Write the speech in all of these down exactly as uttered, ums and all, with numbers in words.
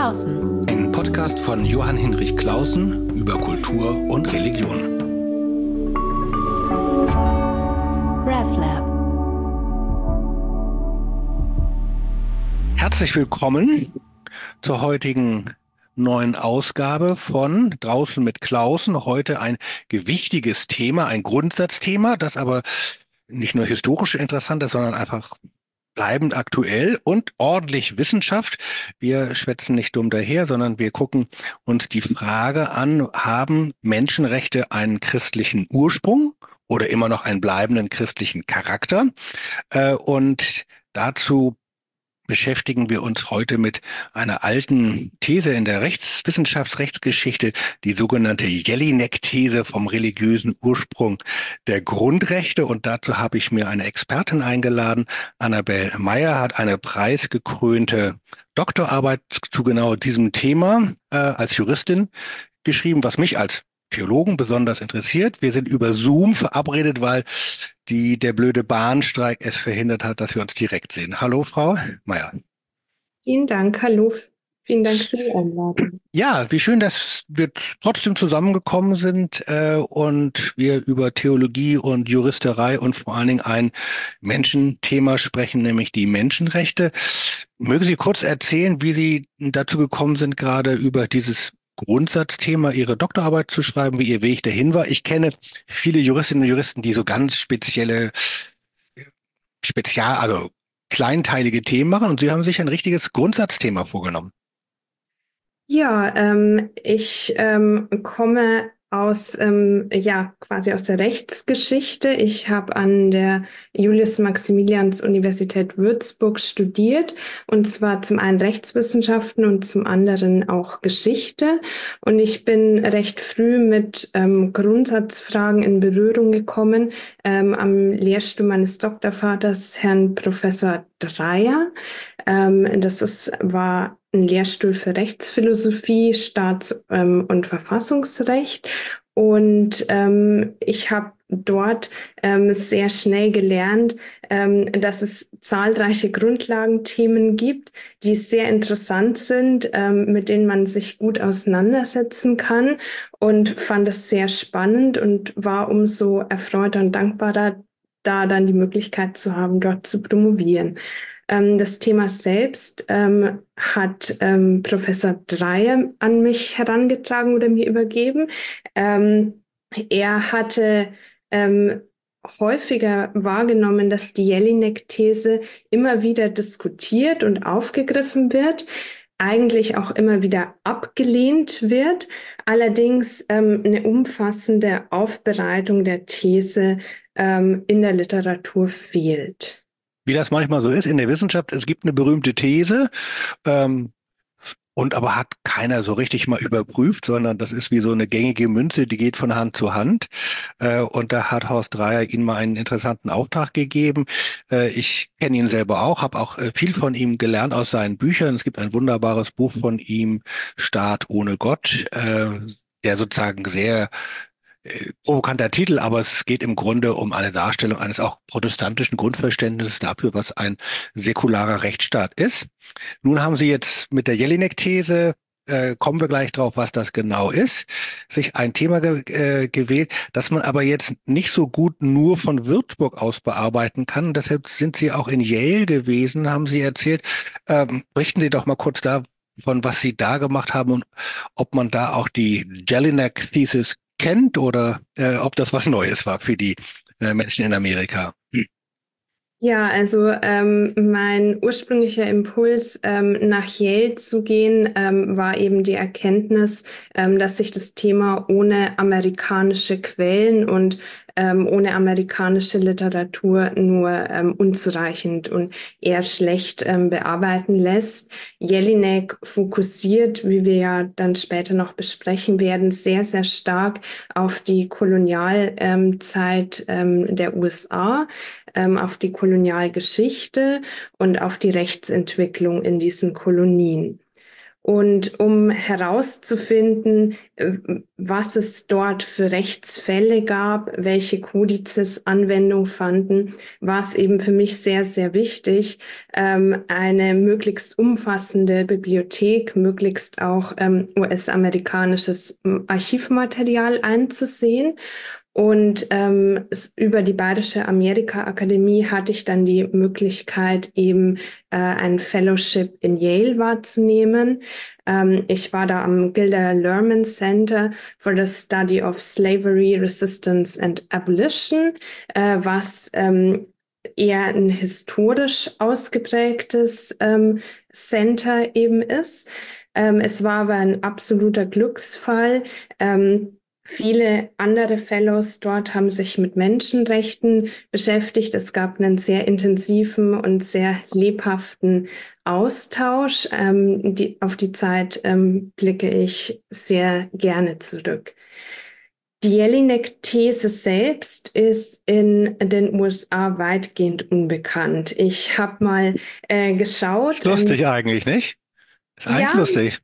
Klausen. Ein Podcast von Johann Hinrich Clausen über Kultur und Religion. RefLab. Herzlich willkommen zur heutigen neuen Ausgabe von Draußen mit Klausen. Heute ein gewichtiges Thema, ein Grundsatzthema, das aber nicht nur historisch interessant ist, sondern einfach bleibend aktuell und ordentlich Wissenschaft. Wir schwätzen nicht dumm daher, sondern wir gucken uns die Frage an, haben Menschenrechte einen christlichen Ursprung oder immer noch einen bleibenden christlichen Charakter? Äh, und dazu beschäftigen wir uns heute mit einer alten These in der Rechtswissenschaftsrechtsgeschichte, die sogenannte Jelinek-These vom religiösen Ursprung der Grundrechte. Und dazu habe ich mir eine Expertin eingeladen. Annabel Meyer hat eine preisgekrönte Doktorarbeit zu genau diesem Thema äh, als Juristin geschrieben, was mich als Theologen besonders interessiert. Wir sind über Zoom verabredet, weil die, der blöde Bahnstreik es verhindert hat, dass wir uns direkt sehen. Hallo, Frau Meyer. Vielen Dank, hallo. Vielen Dank für die Einladung. Ja, wie schön, dass wir trotzdem zusammengekommen sind äh, und wir über Theologie und Juristerei und vor allen Dingen ein Menschenthema sprechen, nämlich die Menschenrechte. Mögen Sie kurz erzählen, wie Sie dazu gekommen sind, gerade über dieses Grundsatzthema, Ihre Doktorarbeit zu schreiben, wie Ihr Weg dahin war? Ich kenne viele Juristinnen und Juristen, die so ganz spezielle, spezial, also kleinteilige Themen machen, und Sie haben sich ein richtiges Grundsatzthema vorgenommen. Ja, ähm, ich ähm, komme aus, ähm, ja, quasi aus der Rechtsgeschichte. Ich habe an der Julius-Maximilians-Universität Würzburg studiert, und zwar zum einen Rechtswissenschaften und zum anderen auch Geschichte. Und ich bin recht früh mit ähm, Grundsatzfragen in Berührung gekommen ähm, am Lehrstuhl meines Doktorvaters, Herrn Professor Dreyer. Ähm, das ist, war ein Lehrstuhl für Rechtsphilosophie, Staats- ähm, und Verfassungsrecht. Und ähm, ich habe dort ähm, sehr schnell gelernt, ähm, dass es zahlreiche Grundlagenthemen gibt, die sehr interessant sind, ähm, mit denen man sich gut auseinandersetzen kann, und fand es sehr spannend und war umso erfreuter und dankbarer, da dann die Möglichkeit zu haben, dort zu promovieren. Ähm, das Thema selbst ähm, hat ähm, Professor Dreyer an mich herangetragen oder mir übergeben. Ähm, er hatte ähm, häufiger wahrgenommen, dass die Jelinek-These immer wieder diskutiert und aufgegriffen wird, eigentlich auch immer wieder abgelehnt wird, allerdings ähm, eine umfassende Aufbereitung der These ähm, in der Literatur fehlt. Wie das manchmal so ist in der Wissenschaft, es gibt eine berühmte These, ähm, und aber hat keiner so richtig mal überprüft, sondern das ist wie so eine gängige Münze, die geht von Hand zu Hand. Äh, und da hat Horst Dreyer Ihnen mal einen interessanten Auftrag gegeben. Äh, ich kenne ihn selber auch, habe auch äh, viel von ihm gelernt aus seinen Büchern. Es gibt ein wunderbares Buch von ihm, Staat ohne Gott, äh, der sozusagen sehr äh, provokanter Titel, aber es geht im Grunde um eine Darstellung eines auch protestantischen Grundverständnisses dafür, was ein säkularer Rechtsstaat ist. Nun haben Sie jetzt mit der Jelinek-These, äh, kommen wir gleich drauf, was das genau ist, sich ein Thema ge äh, gewählt, das man aber jetzt nicht so gut nur von Würzburg aus bearbeiten kann. Deshalb sind Sie auch in Yale gewesen, haben Sie erzählt. Ähm, berichten Sie doch mal kurz davon, was Sie da gemacht haben und ob man da auch die Jelinek-Thesis kennt oder äh, ob das was Neues war für die äh, Menschen in Amerika. Hm. Ja, also ähm, mein ursprünglicher Impuls, ähm, nach Yale zu gehen, ähm, war eben die Erkenntnis, ähm, dass sich das Thema ohne amerikanische Quellen und ähm, ohne amerikanische Literatur nur ähm, unzureichend und eher schlecht ähm, bearbeiten lässt. Jelinek fokussiert, wie wir ja dann später noch besprechen werden, sehr, sehr stark auf die Kolonialzeit ähm, der U S A, ähm, auf die Kolonialgeschichte und auf die Rechtsentwicklung in diesen Kolonien. Und um herauszufinden, äh, was es dort für Rechtsfälle gab, welche Kodizes Anwendung fanden, war es eben für mich sehr, sehr wichtig, ähm, eine möglichst umfassende Bibliothek, möglichst auch ähm, U S-amerikanisches ähm, Archivmaterial einzusehen. Und ähm, es, über die Bayerische Amerika-Akademie hatte ich dann die Möglichkeit, eben äh, ein Fellowship in Yale wahrzunehmen. Ähm, ich war da am Gilder Lehrman Center for the Study of Slavery, Resistance and Abolition, äh, was ähm, eher ein historisch ausgeprägtes ähm, Center eben ist. Ähm, es war aber ein absoluter Glücksfall. Ähm, Viele andere Fellows dort haben sich mit Menschenrechten beschäftigt. Es gab einen sehr intensiven und sehr lebhaften Austausch. Ähm, die, auf die Zeit ähm, blicke ich sehr gerne zurück. Die Jelinek-These selbst ist in den U S A weitgehend unbekannt. Ich habe mal äh, Ist geschaut. Ähm, lustig eigentlich, nicht? Ist eigentlich ja, lustig.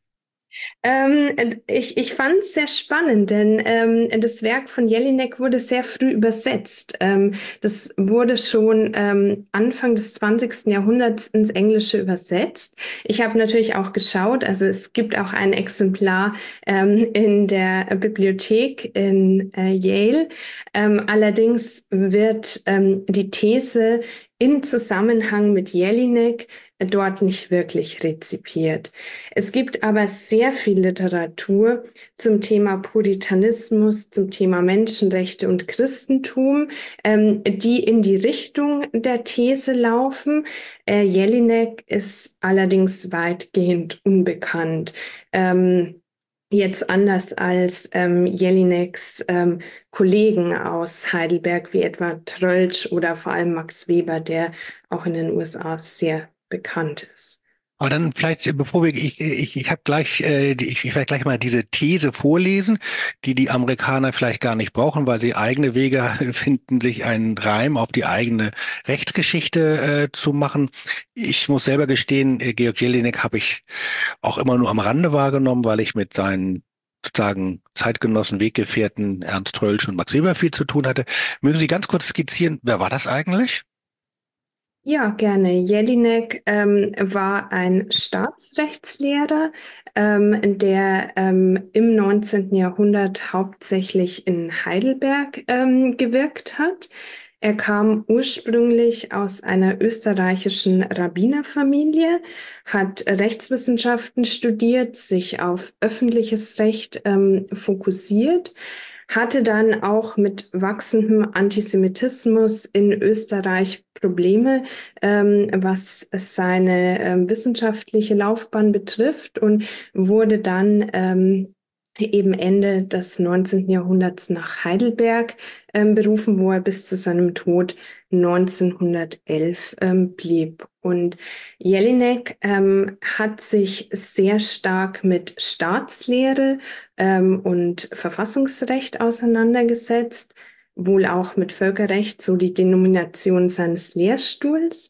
Ähm, ich ich fand es sehr spannend, denn ähm, das Werk von Jelinek wurde sehr früh übersetzt. Ähm, das wurde schon ähm, Anfang des zwanzigsten Jahrhunderts ins Englische übersetzt. Ich habe natürlich auch geschaut, also es gibt auch ein Exemplar ähm, in der Bibliothek in äh, Yale. Ähm, allerdings wird ähm, die These in Zusammenhang mit Jelinek dort nicht wirklich rezipiert. Es gibt aber sehr viel Literatur zum Thema Puritanismus, zum Thema Menschenrechte und Christentum, ähm, die in die Richtung der These laufen. Äh, Jelinek ist allerdings weitgehend unbekannt. Ähm, Jetzt anders als ähm, Jelineks ähm, Kollegen aus Heidelberg, wie etwa Tröltsch oder vor allem Max Weber, der auch in den U S A sehr bekannt ist. Aber dann vielleicht, äh, bevor wir, ich, ich, ich habe gleich, äh, die- ich, ich werde gleich mal diese These vorlesen, die die Amerikaner vielleicht gar nicht brauchen, weil sie eigene Wege finden, sich einen Reim auf die eigene Rechtsgeschichte äh, zu machen. Ich muss selber gestehen, äh, Georg Jelinek habe ich auch immer nur am Rande wahrgenommen, weil ich mit seinen sozusagen Zeitgenossen, Weggefährten Ernst Troeltsch und Max Weber viel zu tun hatte. Mögen Sie ganz kurz skizzieren, wer war das eigentlich? Ja, gerne. Jelinek ähm, war ein Staatsrechtslehrer, ähm, der ähm, im neunzehnten. Jahrhundert hauptsächlich in Heidelberg ähm, gewirkt hat. Er kam ursprünglich aus einer österreichischen Rabbinerfamilie, hat Rechtswissenschaften studiert, sich auf öffentliches Recht ähm, fokussiert, hatte dann auch mit wachsendem Antisemitismus in Österreich Probleme, ähm, was seine ähm, wissenschaftliche Laufbahn betrifft und wurde dann ähm, eben Ende des neunzehnten. Jahrhunderts nach Heidelberg ähm, berufen, wo er bis zu seinem Tod neunzehnhundertelf ähm, blieb. Und Jelinek ähm, hat sich sehr stark mit Staatslehre ähm, und Verfassungsrecht auseinandergesetzt, wohl auch mit Völkerrecht, so die Denomination seines Lehrstuhls.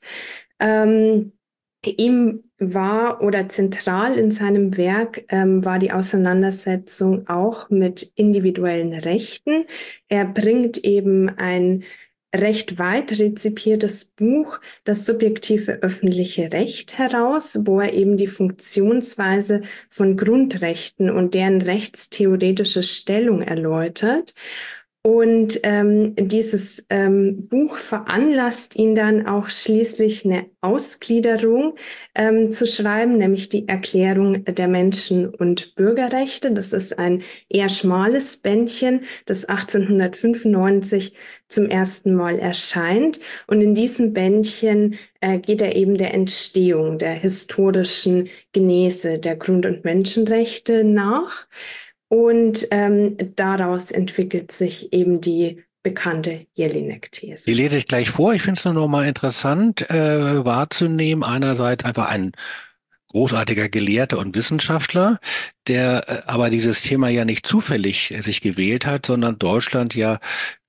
Ähm, Ihm war oder zentral in seinem Werk ähm, war die Auseinandersetzung auch mit individuellen Rechten. Er bringt eben ein recht weit rezipiertes Buch, das subjektive öffentliche Recht heraus, wo er eben die Funktionsweise von Grundrechten und deren rechtstheoretische Stellung erläutert. Und ähm, dieses ähm, Buch veranlasst ihn dann auch schließlich eine Ausgliederung ähm, zu schreiben, nämlich die Erklärung der Menschen- und Bürgerrechte. Das ist ein eher schmales Bändchen, das achtzehnhundertfünfundneunzig zum ersten Mal erscheint. Und in diesem Bändchen äh, geht er eben der Entstehung der historischen Genese der Grund- und Menschenrechte nach. Und ähm, daraus entwickelt sich eben die bekannte Die Jelinek-These. lese ich gleich vor. Ich finde es nur noch mal interessant äh, wahrzunehmen. Einerseits einfach ein großartiger Gelehrter und Wissenschaftler, der äh, aber dieses Thema ja nicht zufällig äh, sich gewählt hat, sondern Deutschland ja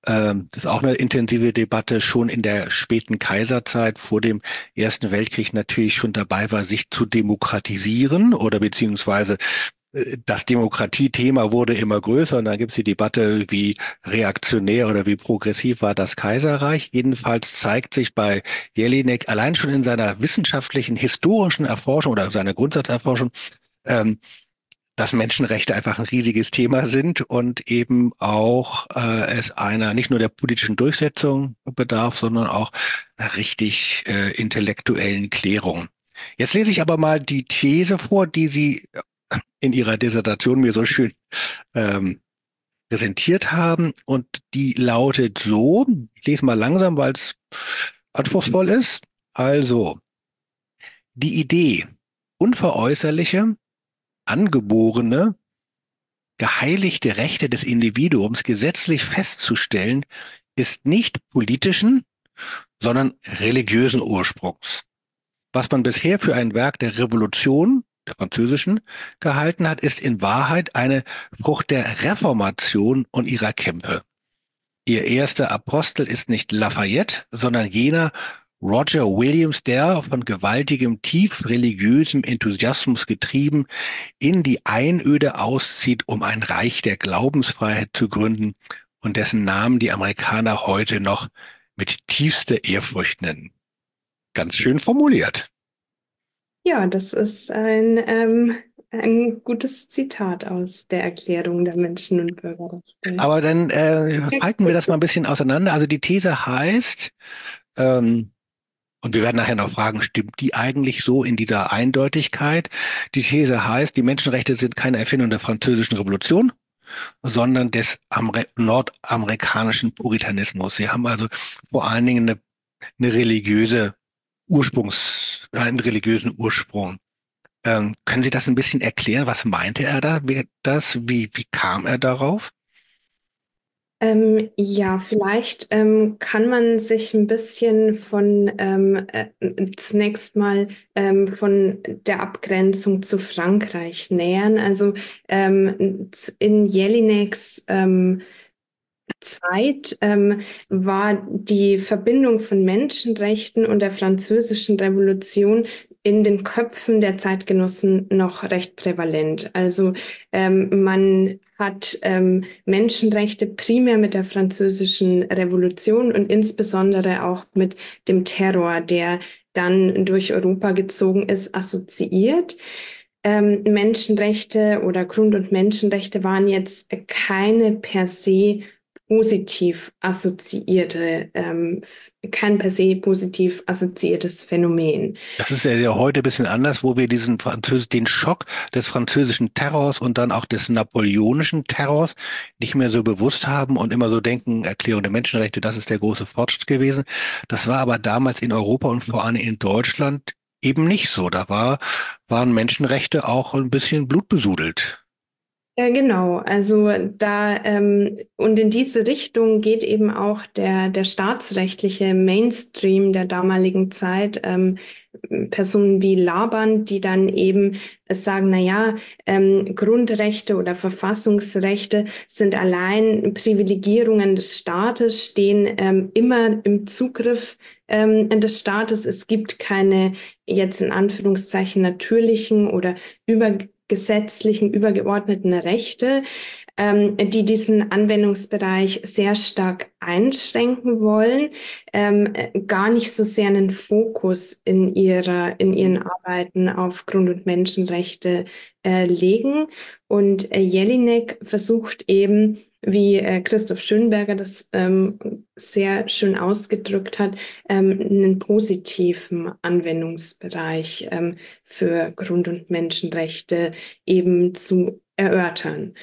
Ähm, das ist auch eine intensive Debatte, schon in der späten Kaiserzeit vor dem Ersten Weltkrieg natürlich schon dabei war, sich zu demokratisieren oder beziehungsweise äh, das Demokratiethema wurde immer größer und dann gibt es die Debatte, wie reaktionär oder wie progressiv war das Kaiserreich. Jedenfalls zeigt sich bei Jelinek allein schon in seiner wissenschaftlichen, historischen Erforschung oder seiner Grundsatzerforschung, ähm, dass Menschenrechte einfach ein riesiges Thema sind und eben auch äh, es einer nicht nur der politischen Durchsetzung bedarf, sondern auch einer richtig äh, intellektuellen Klärung. Jetzt lese ich aber mal die These vor, die Sie in Ihrer Dissertation mir so schön ähm, präsentiert haben. Und die lautet so, ich lese mal langsam, weil es anspruchsvoll ist. Also, die Idee, unveräußerliche, angeborene, geheiligte Rechte des Individuums gesetzlich festzustellen, ist nicht politischen, sondern religiösen Ursprungs. Was man bisher für ein Werk der Revolution, der französischen, gehalten hat, ist in Wahrheit eine Frucht der Reformation und ihrer Kämpfe. Ihr erster Apostel ist nicht Lafayette, sondern jener Roger Williams, der von gewaltigem, tief religiösem Enthusiasmus getrieben in die Einöde auszieht, um ein Reich der Glaubensfreiheit zu gründen und dessen Namen die Amerikaner heute noch mit tiefster Ehrfurcht nennen. Ganz schön formuliert. Ja, das ist ein, ähm, ein gutes Zitat aus der Erklärung der Menschen- und Bürgerrechte. Aber dann äh, falten wir das mal ein bisschen auseinander. Also die These heißt, ähm, und wir werden nachher noch fragen, stimmt die eigentlich so in dieser Eindeutigkeit? Die These heißt, die Menschenrechte sind keine Erfindung der Französischen Revolution, sondern des Amer nordamerikanischen Puritanismus. Sie haben also vor allen Dingen eine, eine religiöse Ursprungs, einen religiösen Ursprung. Ähm, können Sie das ein bisschen erklären? Was meinte er da? Wie, das, wie, wie kam er darauf? Ähm, ja, vielleicht ähm, kann man sich ein bisschen von ähm, äh, zunächst mal ähm, von der Abgrenzung zu Frankreich nähern. Also ähm, z- in Jelineks ähm, Zeit ähm, war die Verbindung von Menschenrechten und der Französischen Revolution in den Köpfen der Zeitgenossen noch recht prävalent. Also ähm, man hat ähm, Menschenrechte primär mit der Französischen Revolution und insbesondere auch mit dem Terror, der dann durch Europa gezogen ist, assoziiert. Ähm, Menschenrechte oder Grund- und Menschenrechte waren jetzt keine per se positiv assoziierte, ähm, kein per se positiv assoziiertes Phänomen. Das ist ja ja heute ein bisschen anders, wo wir diesen Französ den Schock des französischen Terrors und dann auch des napoleonischen Terrors nicht mehr so bewusst haben und immer so denken, Erklärung der Menschenrechte, das ist der große Fortschritt gewesen. Das war aber damals in Europa und vor allem in Deutschland eben nicht so. Da war, waren Menschenrechte auch ein bisschen blutbesudelt. Ja, genau. Also da ähm, und in diese Richtung geht eben auch der der staatsrechtliche Mainstream der damaligen Zeit. Ähm, Personen wie Laban, die dann eben sagen, na ja, ähm, Grundrechte oder Verfassungsrechte sind allein Privilegierungen des Staates, stehen ähm, immer im Zugriff ähm, des Staates. Es gibt keine jetzt in Anführungszeichen natürlichen oder über gesetzlichen übergeordneten Rechte, ähm, die diesen Anwendungsbereich sehr stark einschränken wollen, ähm, äh, gar nicht so sehr einen Fokus in ihrer, in ihren Arbeiten auf Grund- und Menschenrechte äh, legen. Und äh, Jelinek versucht eben, wie äh, Christoph Schönberger das ähm, sehr schön ausgedrückt hat, ähm, einen positiven Anwendungsbereich ähm, für Grund- und Menschenrechte eben zu erörtern.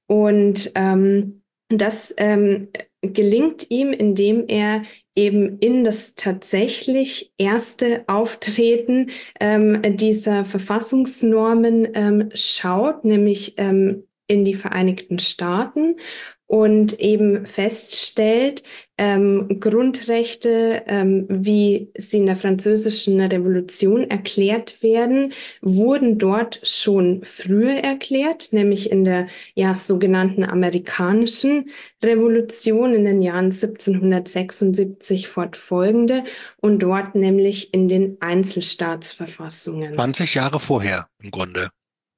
Und ähm, das ähm, gelingt ihm, indem er eben in das tatsächlich erste Auftreten ähm, dieser Verfassungsnormen ähm, schaut, nämlich ähm, in die Vereinigten Staaten und eben feststellt, Ähm, Grundrechte, ähm, wie sie in der Französischen Revolution erklärt werden, wurden dort schon früher erklärt, nämlich in der ja sogenannten amerikanischen Revolution in den Jahren siebzehnhundertsechsundsiebzig fortfolgende und dort nämlich in den Einzelstaatsverfassungen. zwanzig Jahre vorher im Grunde.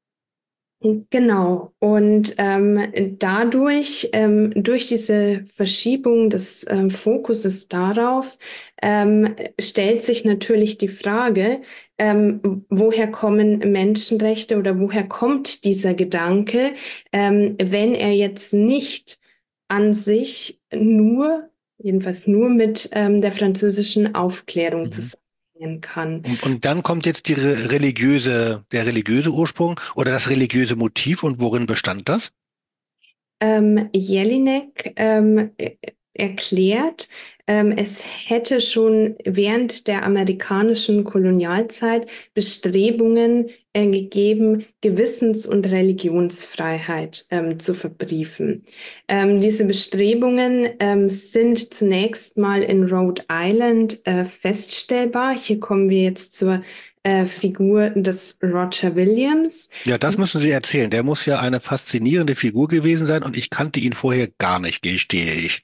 Genau. Und ähm, dadurch, ähm, durch diese Verschiebung des ähm, Fokuses darauf, ähm, stellt sich natürlich die Frage, ähm, woher kommen Menschenrechte oder woher kommt dieser Gedanke, ähm, wenn er jetzt nicht an sich nur, jedenfalls nur mit ähm, der französischen Aufklärung Mhm. zusammenhängen kann. Und, und dann kommt jetzt die re- religiöse, der religiöse Ursprung oder das religiöse Motiv und worin bestand das? Ähm, Jelinek ähm, äh, erklärt, ähm, es hätte schon während der amerikanischen Kolonialzeit Bestrebungen äh, gegeben, Gewissens- und Religionsfreiheit ähm, zu verbriefen. Ähm, diese Bestrebungen ähm, sind zunächst mal in Rhode Island äh, feststellbar. Hier kommen wir jetzt zur äh, Figur des Roger Williams. Ja, das müssen Sie erzählen. Der muss ja eine faszinierende Figur gewesen sein und ich kannte ihn vorher gar nicht, gestehe ich.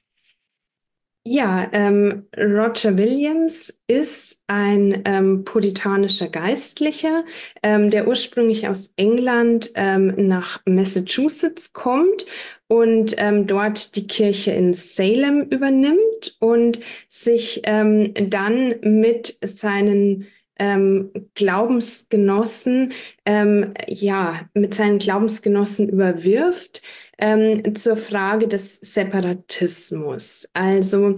Ja, ähm, Roger Williams ist ein ähm, puritanischer Geistlicher, ähm, der ursprünglich aus England ähm, nach Massachusetts kommt und ähm, dort die Kirche in Salem übernimmt und sich ähm, dann mit seinen ähm, Glaubensgenossen, ähm, ja, mit seinen Glaubensgenossen überwirft ähm, zur Frage des Separatismus. Also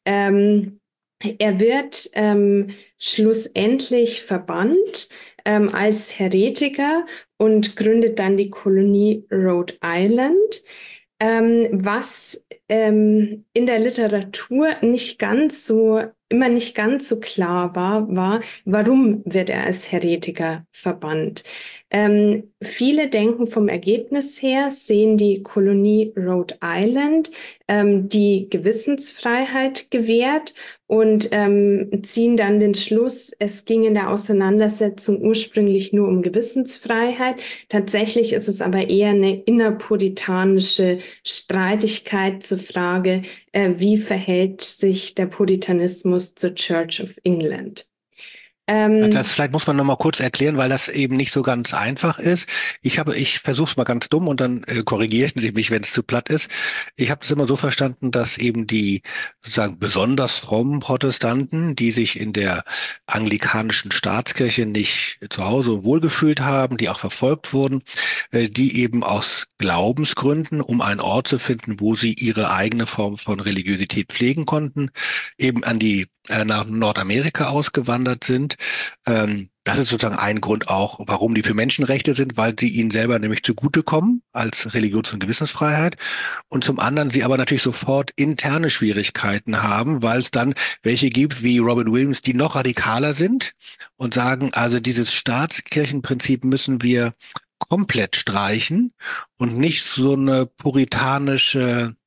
ähm, er wird ähm, schlussendlich verbannt ähm, als Heretiker und gründet dann die Kolonie Rhode Island, ähm, was ähm, in der Literatur nicht ganz so, immer nicht ganz so klar war, war, warum wird er als Heretiker verbannt. Ähm, viele denken vom Ergebnis her, sehen die Kolonie Rhode Island, ähm, die Gewissensfreiheit gewährt und ähm, ziehen dann den Schluss, es ging in der Auseinandersetzung ursprünglich nur um Gewissensfreiheit. Tatsächlich ist es aber eher eine innerpuritanische Streitigkeit zur Frage, äh, wie verhält sich der Puritanismus zur Church of England. Also das Ähm, vielleicht muss man noch mal kurz erklären, weil das eben nicht so ganz einfach ist. Ich habe, ich versuche es mal ganz dumm und dann äh, korrigieren Sie mich, wenn es zu platt ist. Ich habe es immer so verstanden, dass eben die sozusagen besonders frommen Protestanten, die sich in der anglikanischen Staatskirche nicht zu Hause und wohlgefühlt haben, die auch verfolgt wurden, äh, die eben aus Glaubensgründen, um einen Ort zu finden, wo sie ihre eigene Form von Religiosität pflegen konnten, eben an die äh, nach Nordamerika ausgewandert sind. Ähm, das ist sozusagen ein Grund auch, warum die für Menschenrechte sind, weil sie ihnen selber nämlich zugutekommen als Religions- und Gewissensfreiheit. Und zum anderen sie aber natürlich sofort interne Schwierigkeiten haben, weil es dann welche gibt wie Robin Williams, die noch radikaler sind und sagen, also dieses Staatskirchenprinzip müssen wir komplett streichen und nicht so eine puritanische,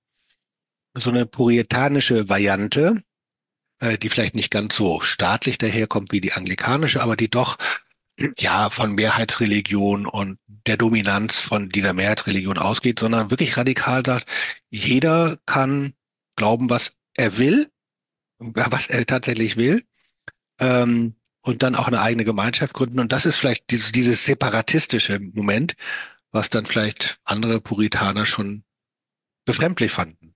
so eine puritanische Variante, äh, die vielleicht nicht ganz so staatlich daherkommt wie die anglikanische, aber die doch ja von Mehrheitsreligion und der Dominanz von dieser Mehrheitsreligion ausgeht, sondern wirklich radikal sagt, jeder kann glauben, was er will, was er tatsächlich will, ähm, und dann auch eine eigene Gemeinschaft gründen. Und das ist vielleicht dieses, dieses separatistische Moment, was dann vielleicht andere Puritaner schon befremdlich fanden.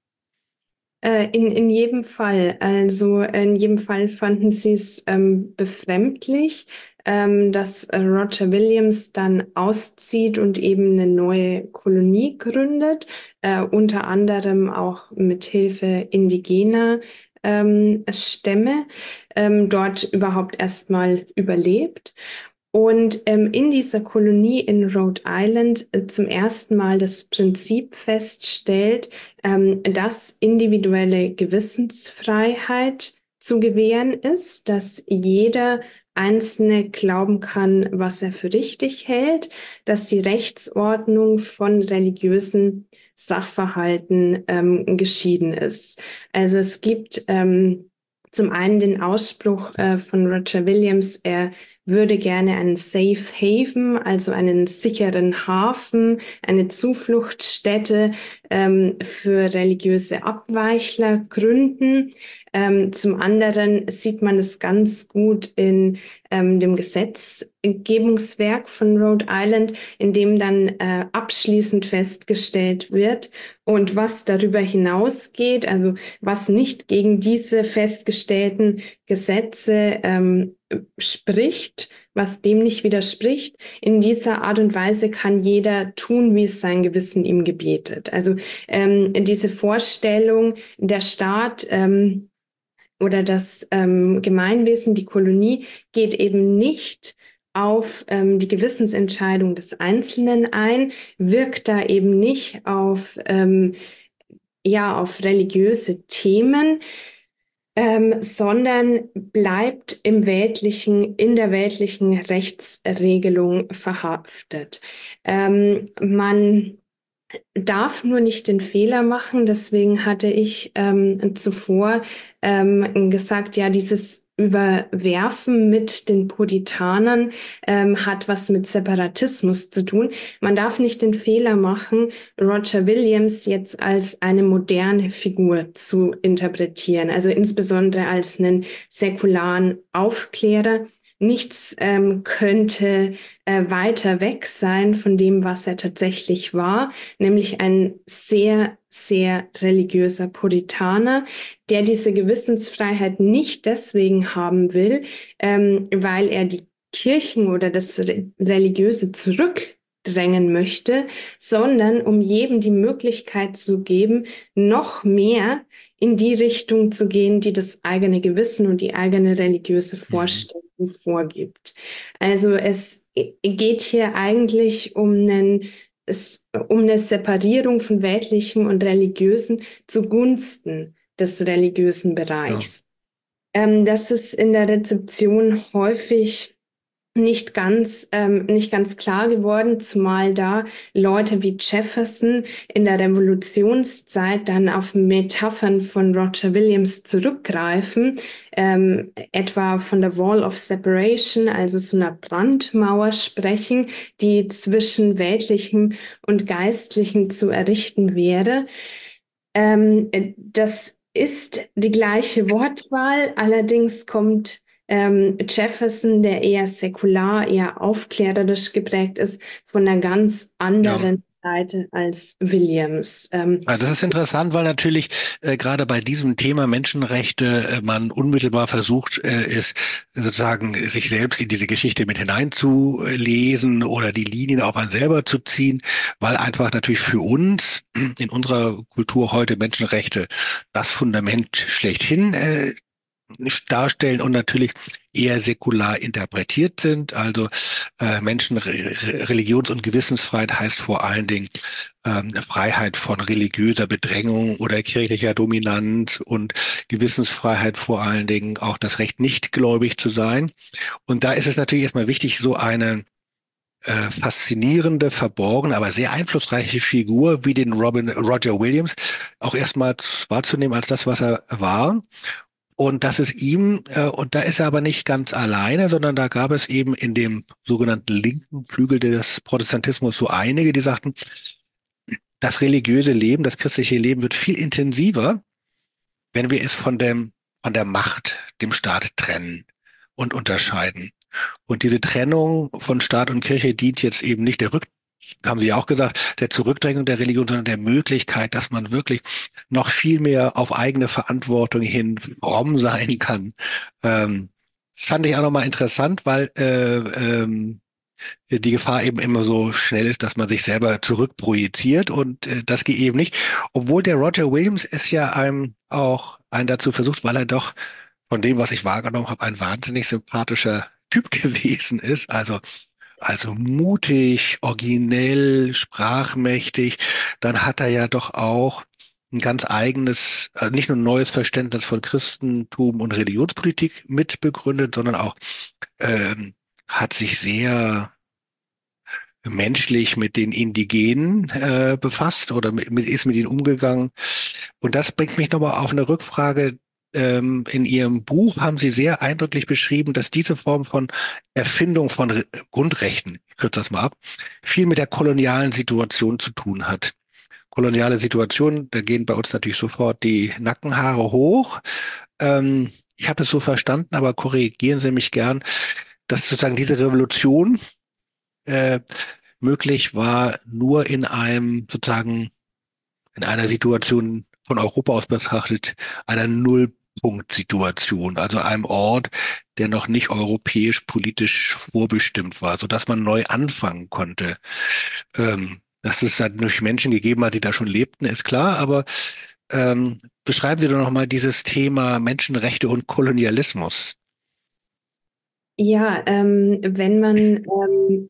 Äh, in, in jedem Fall, also in jedem Fall fanden sie es ähm, befremdlich, ähm, dass äh, Roger Williams dann auszieht und eben eine neue Kolonie gründet, äh, unter anderem auch mit Hilfe indigener ähm, Stämme, ähm, dort überhaupt erstmal überlebt. Und ähm, in dieser Kolonie in Rhode Island äh, zum ersten Mal das Prinzip feststellt, ähm, dass individuelle Gewissensfreiheit zu gewähren ist, dass jeder Einzelne glauben kann, was er für richtig hält, dass die Rechtsordnung von religiösen Sachverhalten ähm, geschieden ist. Also es gibt ähm, zum einen den Ausspruch äh, von Roger Williams, er würde gerne einen Safe Haven, also einen sicheren Hafen, eine Zufluchtsstätte ähm, für religiöse Abweichler gründen. Ähm, zum anderen sieht man es ganz gut in ähm, dem Gesetzgebungswerk von Rhode Island, in dem dann äh, abschließend festgestellt wird, und was darüber hinausgeht, also was nicht gegen diese festgestellten Gesetze ähm, spricht, was dem nicht widerspricht. In dieser Art und Weise kann jeder tun, wie es sein Gewissen ihm gebietet. Also ähm, diese Vorstellung, der Staat ähm, oder das ähm, Gemeinwesen, die Kolonie, geht eben nicht auf ähm, die Gewissensentscheidung des Einzelnen ein, wirkt da eben nicht auf, ähm, ja, auf religiöse Themen, ähm, sondern bleibt im weltlichen, in der weltlichen Rechtsregelung verhaftet. Ähm, man darf nur nicht den Fehler machen. Deswegen hatte ich ähm, zuvor ähm, gesagt, ja, dieses Überwerfen mit den Puritanern ähm, hat was mit Separatismus zu tun. Man darf nicht den Fehler machen, Roger Williams jetzt als eine moderne Figur zu interpretieren, also insbesondere als einen säkularen Aufklärer. Nichts ähm, könnte äh, weiter weg sein von dem, was er tatsächlich war, nämlich ein sehr, sehr religiöser Puritaner, der diese Gewissensfreiheit nicht deswegen haben will, ähm, weil er die Kirchen oder das Re Religiöse zurückdrängen möchte, sondern um jedem die Möglichkeit zu geben, noch mehr in die Richtung zu gehen, die das eigene Gewissen und die eigene religiöse Mhm. Vorstellung vorgibt. Also es geht hier eigentlich um einen, es, um eine Separierung von weltlichem und religiösen zugunsten des religiösen Ja. Bereichs. Ähm, das ist in der Rezeption häufig nicht ganz, ähm, nicht ganz klar geworden, zumal da Leute wie Jefferson in der Revolutionszeit dann auf Metaphern von Roger Williams zurückgreifen, ähm, etwa von der Wall of Separation, also so einer Brandmauer sprechen, die zwischen weltlichem und geistlichem zu errichten wäre. Ähm, das ist die gleiche Wortwahl, allerdings kommt ähm, Jefferson, der eher säkular, eher aufklärerisch geprägt ist, von einer ganz Ja. anderen Seite als Williams. Ähm, Also das ist interessant, weil natürlich äh, gerade bei diesem Thema Menschenrechte äh, man unmittelbar versucht, äh, ist sozusagen sich selbst in diese Geschichte mit hineinzulesen oder die Linien auf einen selber zu ziehen, weil einfach natürlich für uns in unserer Kultur heute Menschenrechte das Fundament schlechthin äh, darstellen und natürlich eher säkular interpretiert sind. Also äh, Menschen, Re Religions- und Gewissensfreiheit heißt vor allen Dingen ähm, Freiheit von religiöser Bedrängung oder kirchlicher Dominanz und Gewissensfreiheit vor allen Dingen auch das Recht, nicht gläubig zu sein. Und da ist es natürlich erstmal wichtig, so eine äh, faszinierende, verborgene, aber sehr einflussreiche Figur wie den Robin Roger Williams auch erstmal wahrzunehmen als das, was er war. Und das ist ihm, äh, und da ist er aber nicht ganz alleine, sondern da gab es eben in dem sogenannten linken Flügel des Protestantismus so einige, die sagten, das religiöse Leben, das christliche Leben wird viel intensiver, wenn wir es von dem, von der Macht, dem Staat trennen und unterscheiden. Und diese Trennung von Staat und Kirche dient jetzt eben nicht der Rück, haben Sie ja auch gesagt, der Zurückdrängung der Religion, sondern der Möglichkeit, dass man wirklich noch viel mehr auf eigene Verantwortung hin fromm sein kann. Ähm, das fand ich auch nochmal interessant, weil äh, ähm, die Gefahr eben immer so schnell ist, dass man sich selber zurückprojiziert und äh, das geht eben nicht. Obwohl der Roger Williams es ja einem auch einen dazu versucht, weil er doch von dem, was ich wahrgenommen habe, ein wahnsinnig sympathischer Typ gewesen ist. Also also mutig, originell, sprachmächtig. Dann hat er ja doch auch ein ganz eigenes, äh, nicht nur ein neues Verständnis von Christentum und Religionspolitik mitbegründet, sondern auch ähm, hat sich sehr menschlich mit den Indigenen äh, befasst oder mit, mit, ist mit ihnen umgegangen. Und das bringt mich nochmal auf eine Rückfrage. Ähm, in Ihrem Buch haben Sie sehr eindrücklich beschrieben, dass diese Form von Erfindung von Re Grundrechten, ich kürze das mal ab, viel mit der kolonialen Situation zu tun hat. Koloniale Situation, da gehen bei uns natürlich sofort die Nackenhaare hoch. Ähm, ich habe es so verstanden, aber korrigieren Sie mich gern, dass sozusagen diese Revolution äh, möglich war nur in einem sozusagen in einer Situation von Europa aus betrachtet, einer Nullpunktsituation, also einem Ort, der noch nicht europäisch politisch vorbestimmt war, sodass man neu anfangen konnte. Ähm, dass es natürlich Menschen gegeben hat, die da schon lebten, ist klar, aber ähm, beschreiben Sie doch noch mal dieses Thema Menschenrechte und Kolonialismus. Ja, ähm, wenn man ähm,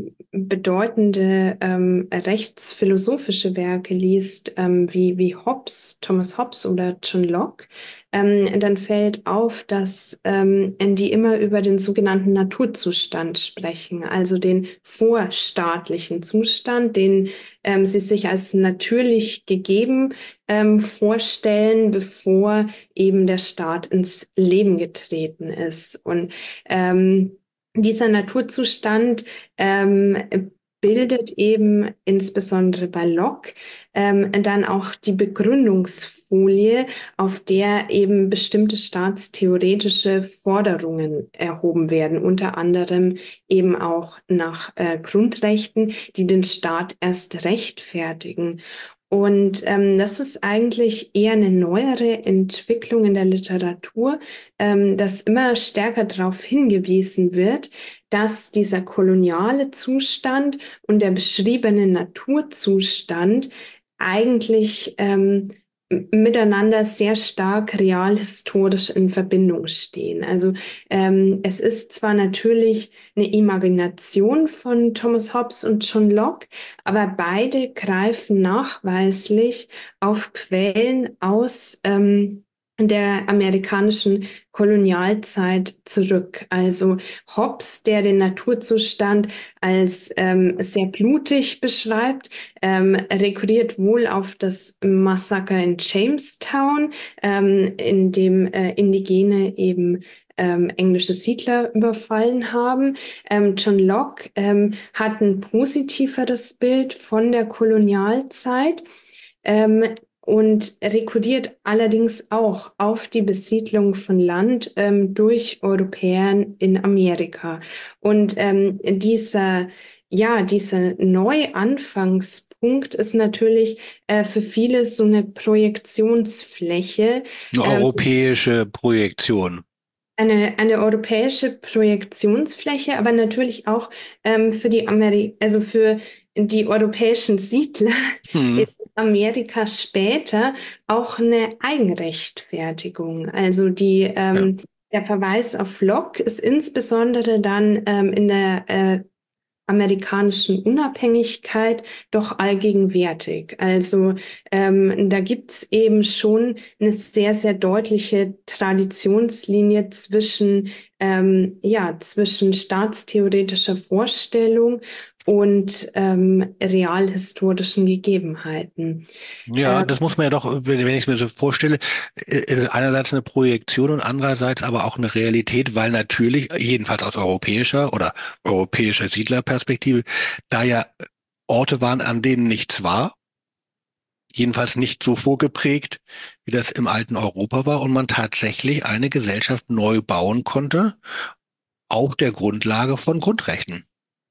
bedeutende ähm, rechtsphilosophische Werke liest, ähm, wie, wie Hobbes, Thomas Hobbes oder John Locke, ähm, dann fällt auf, dass ähm, die immer über den sogenannten Naturzustand sprechen, also den vorstaatlichen Zustand, den ähm, sie sich als natürlich gegeben ähm, vorstellen, bevor eben der Staat ins Leben getreten ist. Und ähm, dieser Naturzustand ähm, bildet eben insbesondere bei Locke ähm, dann auch die Begründungsfolie, auf der eben bestimmte staatstheoretische Forderungen erhoben werden, unter anderem eben auch nach äh, Grundrechten, die den Staat erst rechtfertigen. Und ähm, das ist eigentlich eher eine neuere Entwicklung in der Literatur, ähm, dass immer stärker darauf hingewiesen wird, dass dieser koloniale Zustand und der beschriebene Naturzustand eigentlich ähm, miteinander sehr stark realhistorisch in Verbindung stehen. Also ähm, es ist zwar natürlich eine Imagination von Thomas Hobbes und John Locke, aber beide greifen nachweislich auf Quellen aus ähm, der amerikanischen Kolonialzeit zurück. Also Hobbes, der den Naturzustand als ähm, sehr blutig beschreibt, ähm, rekurriert wohl auf das Massaker in Jamestown, ähm, in dem äh, Indigene eben ähm, englische Siedler überfallen haben. Ähm, John Locke ähm, hat ein positiveres Bild von der Kolonialzeit. Ähm, und rekurriert allerdings auch auf die Besiedlung von Land ähm, durch Europäer in Amerika. Und ähm, dieser, ja, dieser Neuanfangspunkt ist natürlich äh, für viele so eine Projektionsfläche, Eine ähm, europäische Projektion. eine, eine europäische Projektionsfläche, aber natürlich auch ähm, für die Ameri also für die europäischen Siedler Hm. in Amerika später auch eine Eigenrechtfertigung. Also die, Ja. ähm, der Verweis auf Locke ist insbesondere dann ähm, in der äh, amerikanischen Unabhängigkeit doch allgegenwärtig. Also ähm, da gibt's eben schon eine sehr, sehr deutliche Traditionslinie zwischen, ähm, ja, zwischen staatstheoretischer Vorstellung und ähm, realhistorischen Gegebenheiten. Ja, Ähm, das muss man ja doch, wenn, wenn ich es mir so vorstelle, äh, ist es einerseits eine Projektion und andererseits aber auch eine Realität, weil natürlich, jedenfalls aus europäischer oder europäischer Siedlerperspektive, da ja Orte waren, an denen nichts war, jedenfalls nicht so vorgeprägt, wie das im alten Europa war und man tatsächlich eine Gesellschaft neu bauen konnte, auf der Grundlage von Grundrechten.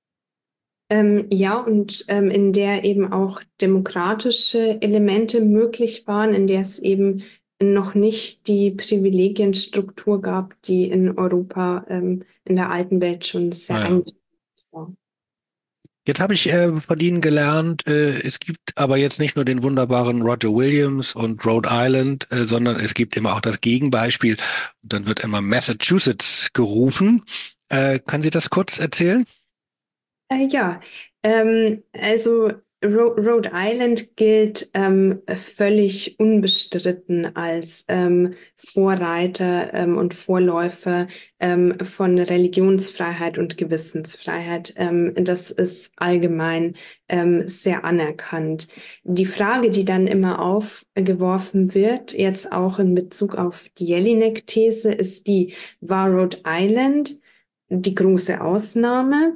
Ähm, ja, und ähm, in der eben auch demokratische Elemente möglich waren, in der es eben noch nicht die Privilegienstruktur gab, die in Europa ähm, in der alten Welt schon sehr Naja. eingeschränkt war. Jetzt habe ich äh, von Ihnen gelernt, äh, es gibt aber jetzt nicht nur den wunderbaren Roger Williams und Rhode Island, äh, sondern es gibt immer auch das Gegenbeispiel. Und dann wird immer Massachusetts gerufen. Äh, können Sie das kurz erzählen? Äh, ja, ähm, also Ro Rhode Island gilt ähm, völlig unbestritten als ähm, Vorreiter ähm, und Vorläufer ähm, von Religionsfreiheit und Gewissensfreiheit. Ähm, das ist allgemein ähm, sehr anerkannt. Die Frage, die dann immer aufgeworfen wird, jetzt auch in Bezug auf die Jelinek-These, ist die: War Rhode Island die große Ausnahme?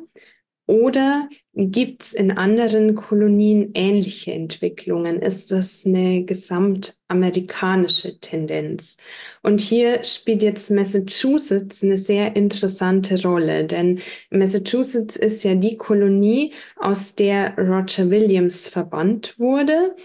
Oder gibt es in anderen Kolonien ähnliche Entwicklungen? Ist das eine gesamtamerikanische Tendenz? Und hier spielt jetzt Massachusetts eine sehr interessante Rolle, denn Massachusetts ist ja die Kolonie, aus der Roger Williams verbannt wurde,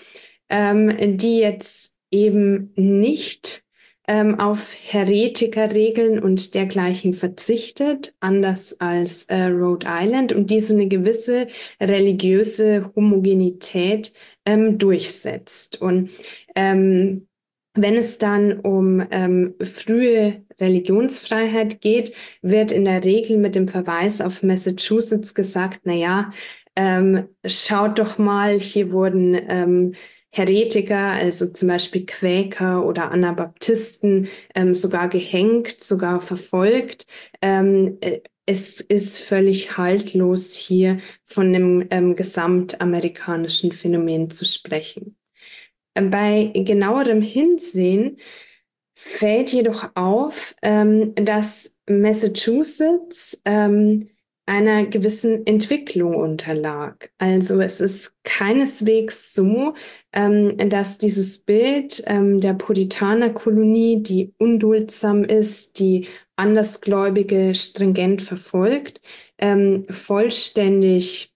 ähm, die jetzt eben nicht ähm, auf Heretikerregeln und dergleichen verzichtet, anders als äh, Rhode Island, und die so eine gewisse religiöse Homogenität ähm, durchsetzt. Und ähm, wenn es dann um ähm, frühe Religionsfreiheit geht, wird in der Regel mit dem Verweis auf Massachusetts gesagt, na ja, ähm, schaut doch mal, hier wurden ähm, Heretiker, also zum Beispiel Quäker oder Anabaptisten, ähm, sogar gehängt, sogar verfolgt. Ähm, äh, es ist völlig haltlos, hier von einem ähm, gesamtamerikanischen Phänomen zu sprechen. Ähm, Bei genauerem Hinsehen fällt jedoch auf, ähm, dass Massachusetts ähm, einer gewissen Entwicklung unterlag. Also es ist keineswegs so, ähm, dass dieses Bild ähm, der Puritanerkolonie, die unduldsam ist, die Andersgläubige stringent verfolgt, ähm, vollständig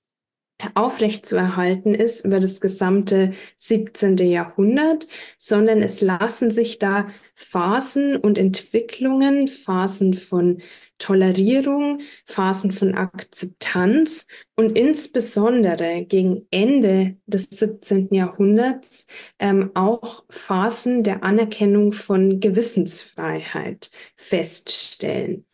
aufrechtzuerhalten ist über das gesamte siebzehnte. Jahrhundert, sondern es lassen sich da Phasen und Entwicklungen, Phasen von Tolerierung, Phasen von Akzeptanz und insbesondere gegen Ende des siebzehnten. Jahrhunderts ähm, auch Phasen der Anerkennung von Gewissensfreiheit feststellen.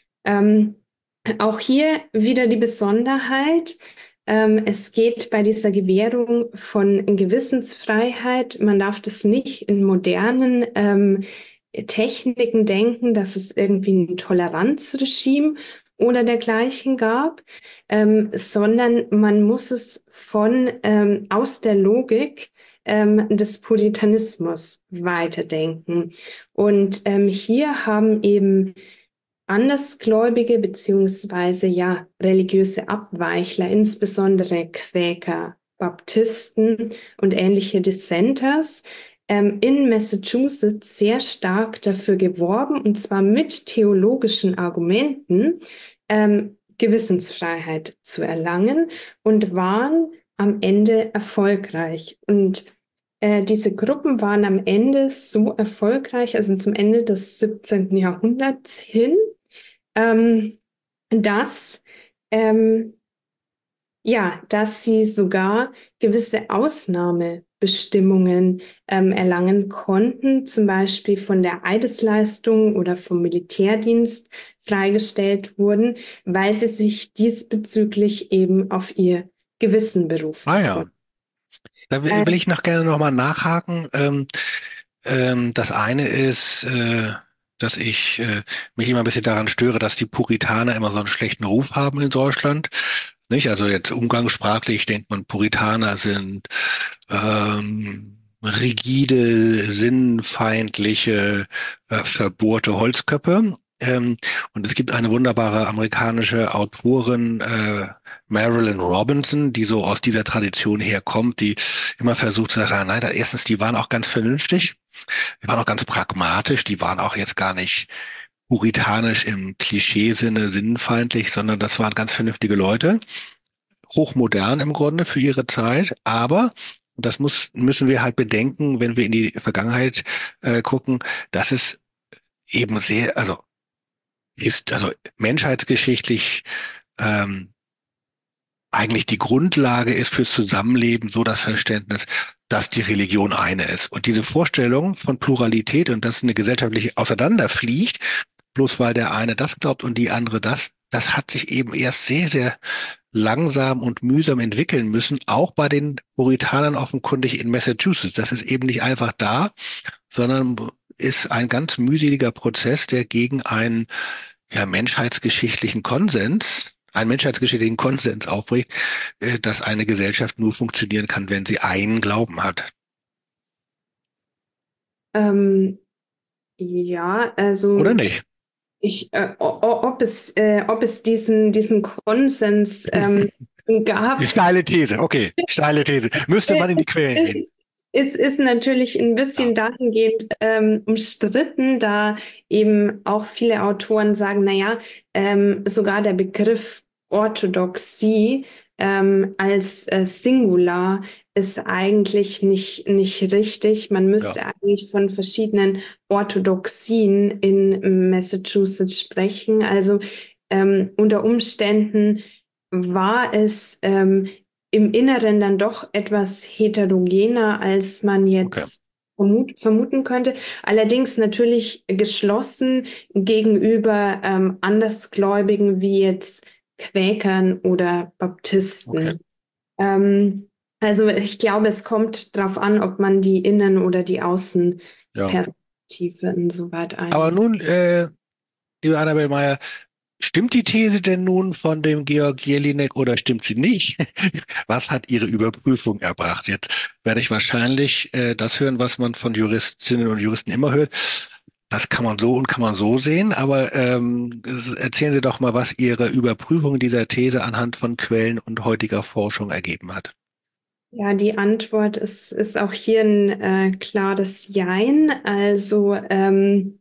Ähm, Auch hier wieder die Besonderheit: ähm, es geht bei dieser Gewährung von Gewissensfreiheit, man darf das nicht in modernen ähm, Techniken denken, dass es irgendwie ein Toleranzregime oder dergleichen gab, ähm, sondern man muss es von ähm, aus der Logik ähm, des Puritanismus weiterdenken. Und ähm, hier haben eben Andersgläubige beziehungsweise ja religiöse Abweichler, insbesondere Quäker, Baptisten und ähnliche Dissenters, ähm, in Massachusetts sehr stark dafür geworben, und zwar mit theologischen Argumenten, ähm, Gewissensfreiheit zu erlangen, und waren am Ende erfolgreich. Und äh, diese Gruppen waren am Ende so erfolgreich, also zum Ende des siebzehnten. Jahrhunderts hin, ähm, dass, ähm, ja, dass sie sogar gewisse Ausnahmebestimmungen ähm, erlangen konnten, zum Beispiel von der Eidesleistung oder vom Militärdienst freigestellt wurden, weil sie sich diesbezüglich eben auf ihr Gewissen berufen Ah ja, konnten. da will, Äh, will ich noch gerne nochmal nachhaken. Ähm, ähm, das eine ist, äh, dass ich äh, mich immer ein bisschen daran störe, dass die Puritaner immer so einen schlechten Ruf haben in Deutschland. Nicht? Also jetzt umgangssprachlich denkt man, Puritaner sind ähm, rigide, sinnfeindliche, äh, verbohrte Holzköpfe. Ähm, und es gibt eine wunderbare amerikanische Autorin, äh, Marilyn Robinson, die so aus dieser Tradition herkommt, die immer versucht zu sagen, nein, da- erstens, die waren auch ganz vernünftig, die waren auch ganz pragmatisch, die waren auch jetzt gar nicht puritanisch im Klischeesinne sinnfeindlich, sondern das waren ganz vernünftige Leute, hochmodern im Grunde für ihre Zeit, aber und das muss, müssen wir halt bedenken, wenn wir in die Vergangenheit äh, gucken, dass es eben sehr, also ist, also menschheitsgeschichtlich ähm, eigentlich die Grundlage ist fürs Zusammenleben, so das Verständnis, dass die Religion eine ist. Und diese Vorstellung von Pluralität und dass eine gesellschaftliche auseinanderfliegt, bloß weil der eine das glaubt und die andere das, das hat sich eben erst sehr, sehr langsam und mühsam entwickeln müssen, auch bei den Puritanern offenkundig in Massachusetts. Das ist eben nicht einfach da, sondern ist ein ganz mühseliger Prozess, der gegen einen ja, menschheitsgeschichtlichen Konsens, einen menschheitsgeschichtlichen Konsens aufbricht, äh, dass eine Gesellschaft nur funktionieren kann, wenn sie einen Glauben hat. Ähm, ja, Oder also nicht? ich, äh, o- o- ob es, äh, ob es diesen, diesen Konsens ähm, gab, Steile These, okay, steile These. Müsste man in die Quellen gehen. ist, ist, ist natürlich ein Ja, bisschen dahingehend ähm, umstritten, da eben auch viele Autoren sagen, naja, ähm, sogar der Begriff Orthodoxie ähm, als äh, Singular ist eigentlich nicht, nicht richtig. Man ja, müsste eigentlich von verschiedenen Orthodoxien in Massachusetts sprechen. Also ähm, unter Umständen war es ähm, im Inneren dann doch etwas heterogener, als man okay, jetzt vermut vermuten könnte. Allerdings natürlich geschlossen gegenüber ähm, Andersgläubigen wie jetzt Quäkern oder okay, Baptisten. Ähm, also ich glaube, es kommt darauf an, ob man die Innen- oder die ja. Außenperspektive insoweit Aber einnimmt. nun, äh, liebe Annabel Meyer, stimmt die These denn nun von dem Georg Jelinek oder stimmt sie nicht? Was hat Ihre Überprüfung erbracht? Jetzt werde ich wahrscheinlich äh, das hören, was man von Juristinnen und Juristen immer hört. Das kann man so und kann man so sehen, aber ähm, es- erzählen Sie doch mal, was Ihre Überprüfung dieser These anhand von Quellen und heutiger Forschung ergeben hat. Ja, die Antwort ist, ist auch hier ein äh, klares Jein. Also ähm,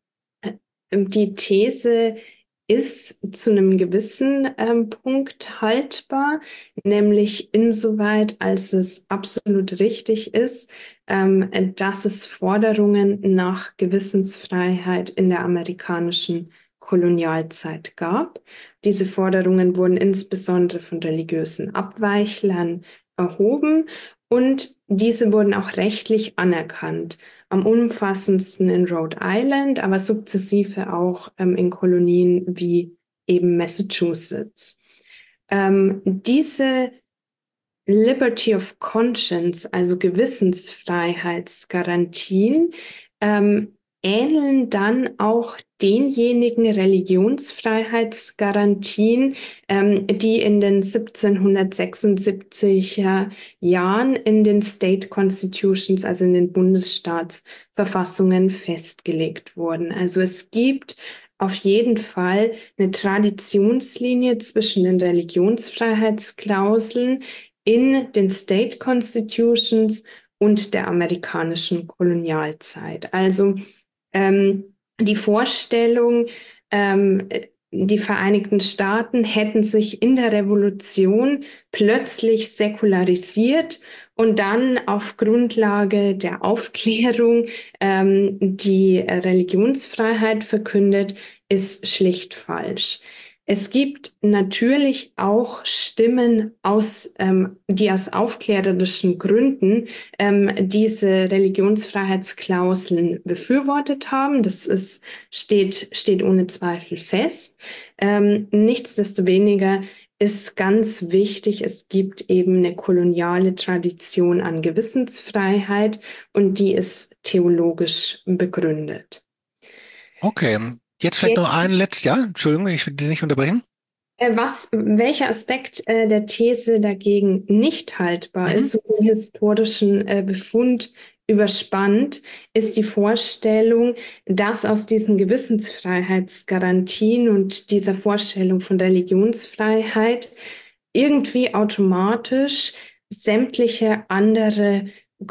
die These ist zu einem gewissen ähm, Punkt haltbar, nämlich insoweit, als es absolut richtig ist, ähm, dass es Forderungen nach Gewissensfreiheit in der amerikanischen Kolonialzeit gab. Diese Forderungen wurden insbesondere von religiösen Abweichlern erhoben und diese wurden auch rechtlich anerkannt. Am umfassendsten in Rhode Island, aber sukzessive auch ähm, in Kolonien wie eben Massachusetts. Ähm, diese Liberty of Conscience, also Gewissensfreiheitsgarantien, ähm, ähneln dann auch denjenigen Religionsfreiheitsgarantien, ähm, die in den siebzehnhundertsechsundsiebziger Jahren in den State Constitutions, also in den Bundesstaatsverfassungen festgelegt wurden. Also es gibt auf jeden Fall eine Traditionslinie zwischen den Religionsfreiheitsklauseln in den State Constitutions und der amerikanischen Kolonialzeit. Also ähm, die Vorstellung, ähm, die Vereinigten Staaten hätten sich in der Revolution plötzlich säkularisiert und dann auf Grundlage der Aufklärung ähm, die Religionsfreiheit verkündet, ist schlicht falsch. Es gibt natürlich auch Stimmen aus, ähm, die aus aufklärerischen Gründen ähm, diese Religionsfreiheitsklauseln befürwortet haben. Das ist, steht, steht ohne Zweifel fest. Ähm, nichtsdestoweniger ist ganz wichtig, es gibt eben eine koloniale Tradition an Gewissensfreiheit und die ist theologisch begründet. Okay, jetzt vielleicht noch Jetzt ein letztes, ja, Entschuldigung, ich will Sie nicht unterbrechen. Äh, Was, welcher Aspekt äh, der These dagegen nicht haltbar Mhm. ist, so den historischen äh, Befund überspannt, ist die Vorstellung, dass aus diesen Gewissensfreiheitsgarantien und dieser Vorstellung von Religionsfreiheit irgendwie automatisch sämtliche andere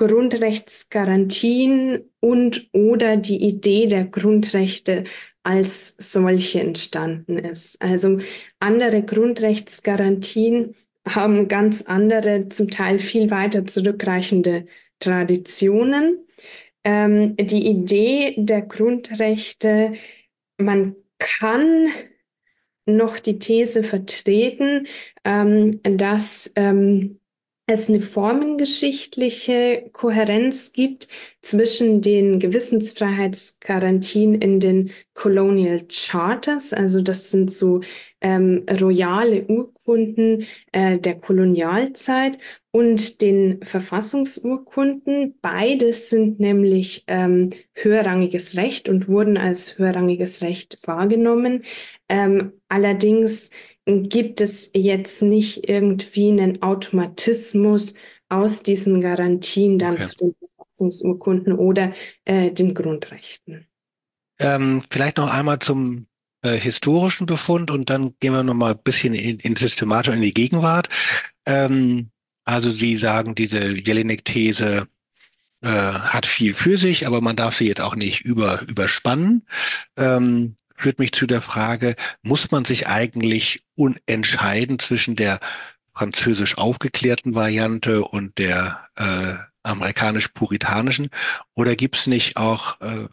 Grundrechtsgarantien und oder die Idee der Grundrechte als solche entstanden ist. Also andere Grundrechtsgarantien haben ganz andere, zum Teil viel weiter zurückreichende Traditionen. Ähm, die Idee der Grundrechte, man kann noch die These vertreten, ähm, dass ähm, es eine formengeschichtliche Kohärenz gibt zwischen den Gewissensfreiheitsgarantien in den Colonial Charters, also das sind so ähm, royale Urkunden äh, der Kolonialzeit, und den Verfassungsurkunden. Beides sind nämlich ähm, höherrangiges Recht und wurden als höherrangiges Recht wahrgenommen. Ähm, allerdings gibt es jetzt nicht irgendwie einen Automatismus aus diesen Garantien dann Okay. zu den Verfassungsurkunden oder äh, den Grundrechten. Ähm, vielleicht noch einmal zum äh, historischen Befund und dann gehen wir noch mal ein bisschen in, in Systematik und in die Gegenwart. Ähm, also Sie sagen, diese Jelinek-These äh, hat viel für sich, aber man darf sie jetzt auch nicht über, überspannen. Ähm, führt mich zu der Frage, muss man sich eigentlich unentscheiden zwischen der französisch aufgeklärten Variante und der äh, amerikanisch-puritanischen? Oder gibt es nicht auch äh,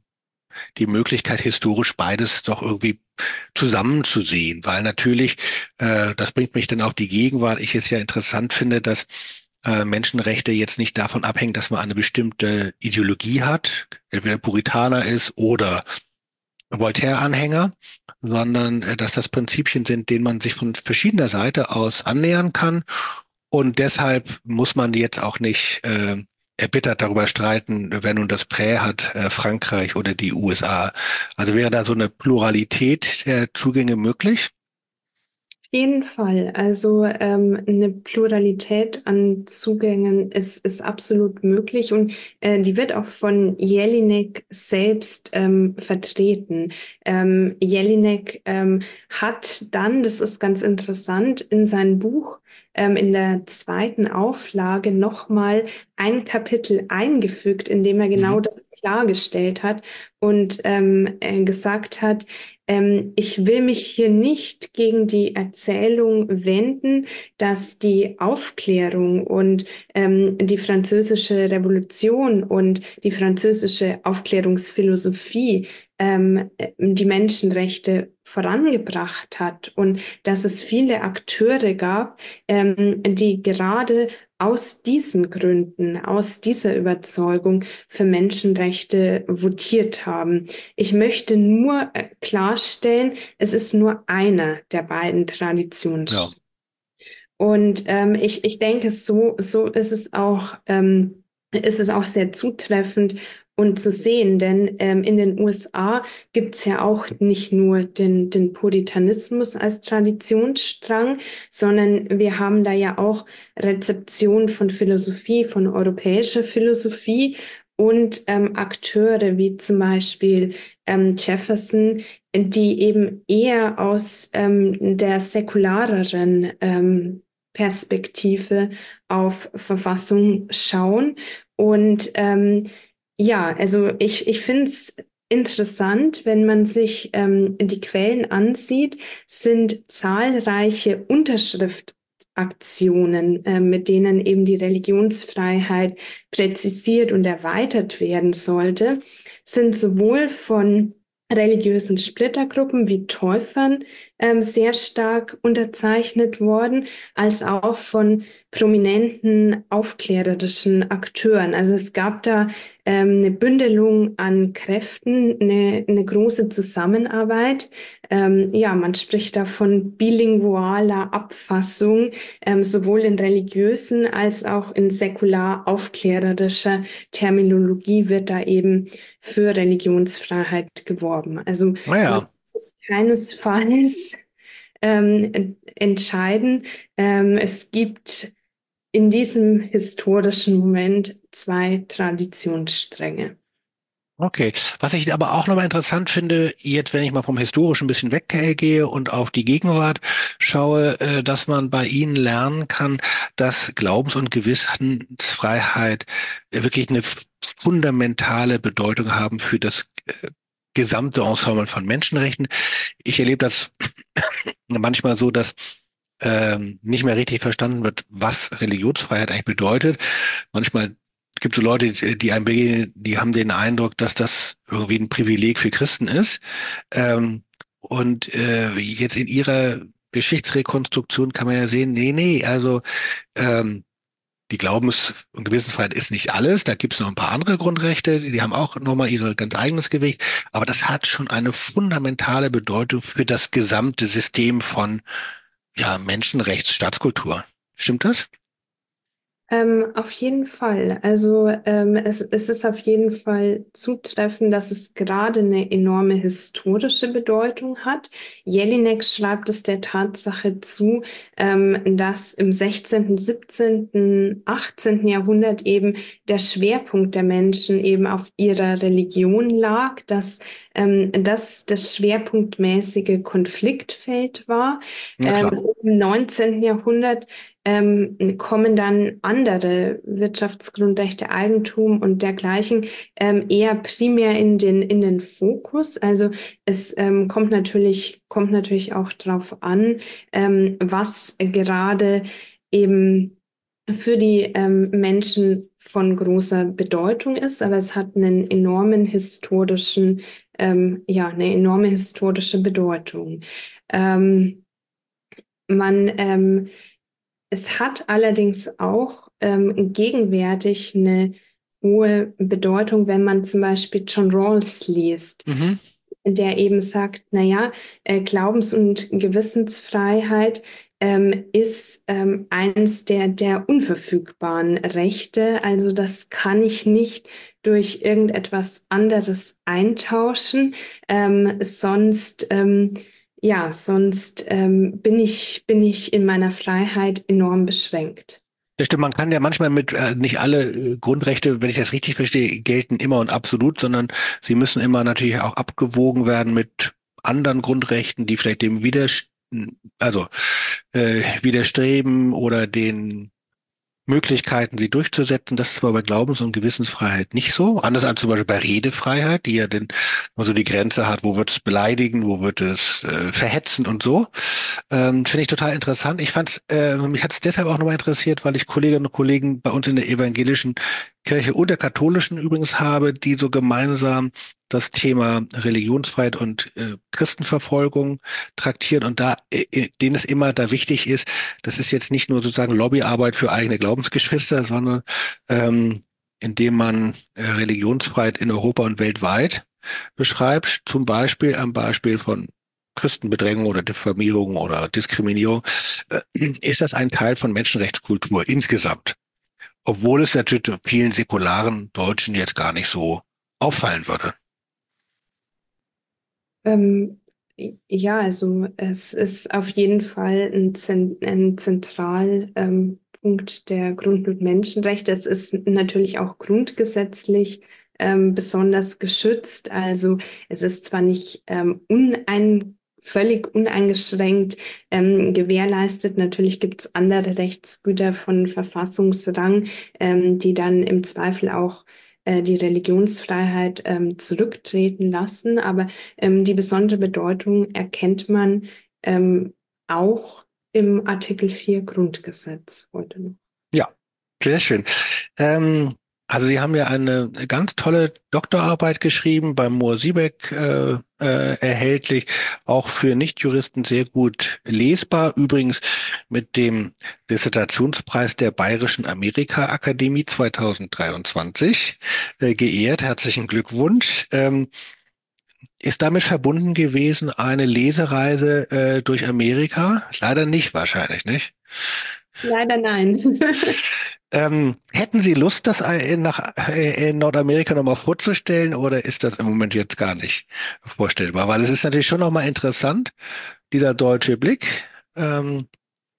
die Möglichkeit, historisch beides doch irgendwie zusammenzusehen? Weil natürlich, äh, das bringt mich dann auf die Gegenwart, ich es ja interessant finde, dass äh, Menschenrechte jetzt nicht davon abhängen, dass man eine bestimmte Ideologie hat, entweder Puritaner ist oder Voltaire-Anhänger, sondern äh, dass das Prinzipien sind, denen man sich von verschiedener Seite aus annähern kann. Und deshalb muss man jetzt auch nicht äh, erbittert darüber streiten, wer nun das Prä hat, äh, Frankreich oder die U S A. Also wäre da so eine Pluralität der Zugänge möglich? Jeden Fall. Also ähm, eine Pluralität an Zugängen ist, ist absolut möglich und äh, die wird auch von Jelinek selbst ähm, vertreten. Ähm, Jelinek ähm, hat dann, das ist ganz interessant, in sein Buch ähm, in der zweiten Auflage nochmal ein Kapitel eingefügt, in dem er Mhm. genau das klargestellt hat und ähm, äh, gesagt hat, ähm, ich will mich hier nicht gegen die Erzählung wenden, dass die Aufklärung und ähm, die französische Revolution und die französische Aufklärungsphilosophie ähm, die Menschenrechte vorangebracht hat und dass es viele Akteure gab, ähm, die gerade aus diesen Gründen, aus dieser Überzeugung für Menschenrechte votiert haben. Ich möchte nur äh, klarstellen, es ist nur einer der beiden Ja. Traditionsstränge. Und ähm, ich, ich denke, so, so ist es auch, ähm, ist es auch sehr zutreffend und zu sehen, denn ähm, in den U S A gibt es ja auch nicht nur den, den Puritanismus als Traditionsstrang, sondern wir haben da ja auch Rezeption von Philosophie, von europäischer Philosophie und ähm, Akteure wie zum Beispiel ähm, Jefferson, die eben eher aus ähm, der säkulareren ähm, Perspektive auf Verfassung schauen. Und ähm, ja, also ich, ich finde es interessant, wenn man sich ähm, die Quellen ansieht, sind zahlreiche Unterschriftaktionen, äh, mit denen eben die Religionsfreiheit präzisiert und erweitert werden sollte, sind sowohl von religiösen Splittergruppen wie Täufern ähm, sehr stark unterzeichnet worden, als auch von prominenten aufklärerischen Akteuren. Also es gab da ähm, eine Bündelung an Kräften, eine, eine große Zusammenarbeit. Ähm, ja, man spricht da von bilingualer Abfassung, ähm, sowohl in religiösen als auch in säkular aufklärerischer Terminologie wird da eben für Religionsfreiheit geworben. Also man Naja, muss sich keinesfalls ähm, entscheiden. Ähm, es gibt in diesem historischen Moment zwei Traditionsstränge. okay. Was ich aber auch nochmal interessant finde, jetzt wenn ich mal vom Historischen ein bisschen weggehe und auf die Gegenwart schaue, äh, dass man bei Ihnen lernen kann, dass Glaubens- und Gewissensfreiheit äh, wirklich eine f- fundamentale Bedeutung haben für das äh, gesamte Ensemble von Menschenrechten. Ich erlebe das manchmal so, dass ähm, nicht mehr richtig verstanden wird, was Religionsfreiheit eigentlich bedeutet. Manchmal gibt es so Leute, die die einem begegnen, die haben den Eindruck, dass das irgendwie ein Privileg für Christen ist. Ähm, und äh, jetzt in ihrer Geschichtsrekonstruktion kann man ja sehen, nee, nee, also ähm, die Glaubens- und Gewissensfreiheit ist nicht alles. Da gibt es noch ein paar andere Grundrechte, die, die haben auch nochmal ihr ganz eigenes Gewicht. Aber das hat schon eine fundamentale Bedeutung für das gesamte System von, ja, Menschenrechts, Staatskultur. Stimmt das? Ähm, auf jeden Fall. Also ähm, es, es ist auf jeden Fall zutreffend, dass es gerade eine enorme historische Bedeutung hat. Jelinek schreibt es der Tatsache zu, ähm, dass im sechzehnten., siebzehnten., achtzehnten. Jahrhundert eben der Schwerpunkt der Menschen eben auf ihrer Religion lag, dass ähm, das das schwerpunktmäßige Konfliktfeld war. Na Ähm, klar. im neunzehnten. Jahrhundert ähm, kommen dann andere Wirtschaftsgrundrechte, Eigentum und dergleichen ähm, eher primär in den, in den Fokus. Also es ähm, kommt natürlich, kommt natürlich auch darauf an, ähm, was gerade eben für die ähm, Menschen von großer Bedeutung ist, aber es hat einen enormen historischen, ähm, ja, eine enorme historische Bedeutung. Ähm, man ähm, Es hat allerdings auch ähm, gegenwärtig eine hohe Bedeutung, wenn man zum Beispiel John Rawls liest, Mhm. der eben sagt, naja, äh, Glaubens- und Gewissensfreiheit ähm, ist ähm, eins der, der unverfügbaren Rechte. Also das kann ich nicht durch irgendetwas anderes eintauschen, ähm, sonst ähm, ja, sonst ähm, bin ich, bin ich in meiner Freiheit enorm beschränkt. Das stimmt, man kann ja manchmal mit, äh, nicht alle äh, Grundrechte, wenn ich das richtig verstehe, gelten immer und absolut, sondern sie müssen immer natürlich auch abgewogen werden mit anderen Grundrechten, die vielleicht dem widerst also äh, widerstreben oder den Möglichkeiten, sie durchzusetzen. Das ist aber bei Glaubens- und Gewissensfreiheit nicht so. Anders als zum Beispiel bei Redefreiheit, die ja dann immer so die Grenze hat, wo wird es beleidigen, wo wird es äh, verhetzen und so. Ähm, finde ich total interessant. Ich fand's, äh, mich hat es deshalb auch nochmal interessiert, weil ich Kolleginnen und Kollegen bei uns in der evangelischen Kirche und der katholischen übrigens habe, die so gemeinsam das Thema Religionsfreiheit und äh, Christenverfolgung traktieren und da, äh, denen es immer da wichtig ist, das ist jetzt nicht nur sozusagen Lobbyarbeit für eigene Glaubensgeschwister, sondern ähm, indem man äh, Religionsfreiheit in Europa und weltweit beschreibt, zum Beispiel am Beispiel von Christenbedrängung oder Diffamierung oder Diskriminierung, äh, ist das ein Teil von Menschenrechtskultur insgesamt. Obwohl es natürlich vielen säkularen Deutschen jetzt gar nicht so auffallen würde. Ähm, ja, also es ist auf jeden Fall ein, Zen ein Zentralpunkt ähm, Punkt der Grund- und Menschenrechte. Es ist natürlich auch grundgesetzlich ähm, besonders geschützt. Also es ist zwar nicht ähm, unein völlig uneingeschränkt ähm, gewährleistet. Natürlich gibt es andere Rechtsgüter von Verfassungsrang, ähm, die dann im Zweifel auch äh, die Religionsfreiheit ähm, zurücktreten lassen. Aber ähm, die besondere Bedeutung erkennt man ähm, auch im Artikel vier Grundgesetz heute noch. Ja, sehr schön. Ähm, also Sie haben ja eine ganz tolle Doktorarbeit geschrieben, beim Mohr Siebeck äh, äh, erhältlich, auch für Nichtjuristen sehr gut lesbar. Übrigens mit dem Dissertationspreis der Bayerischen Amerika-Akademie zweitausenddreiundzwanzig äh, geehrt. Herzlichen Glückwunsch. Ähm, ist damit verbunden gewesen eine Lesereise äh, durch Amerika? Leider nicht wahrscheinlich, nicht? Leider nein. Ähm, hätten Sie Lust, das in, nach, äh, in Nordamerika nochmal vorzustellen oder ist das im Moment jetzt gar nicht vorstellbar? Weil es ist natürlich schon nochmal interessant, dieser deutsche Blick. Ähm,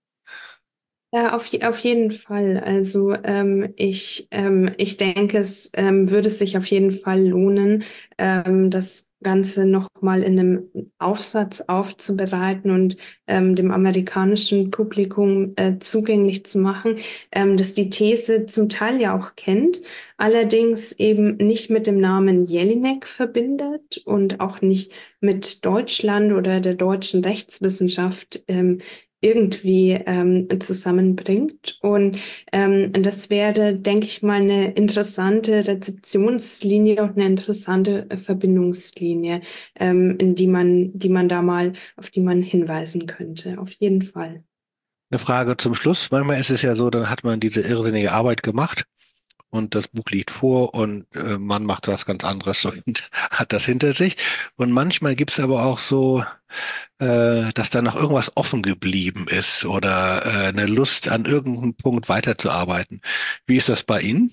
Ja, auf, je- auf jeden Fall. Also ähm, ich, ähm, ich denke, es ähm, würde sich auf jeden Fall lohnen, ähm, das Ganze nochmal in einem Aufsatz aufzubereiten und ähm, dem amerikanischen Publikum äh, zugänglich zu machen, ähm, das die These zum Teil ja auch kennt, allerdings eben nicht mit dem Namen Jelinek verbindet und auch nicht mit Deutschland oder der deutschen Rechtswissenschaft. Ähm, irgendwie ähm, zusammenbringt. Und ähm, das wäre, denke ich mal, eine interessante Rezeptionslinie und eine interessante äh, Verbindungslinie, ähm, in die man, die man da mal, auf die man hinweisen könnte. Auf jeden Fall. Eine Frage zum Schluss. Manchmal ist es ja so, dann hat man diese irrsinnige Arbeit gemacht und das Buch liegt vor und äh, man macht was ganz anderes und hat das hinter sich. Und manchmal gibt es aber auch so, äh, dass da noch irgendwas offen geblieben ist oder äh, eine Lust an irgendeinem Punkt weiterzuarbeiten. Wie ist das bei Ihnen?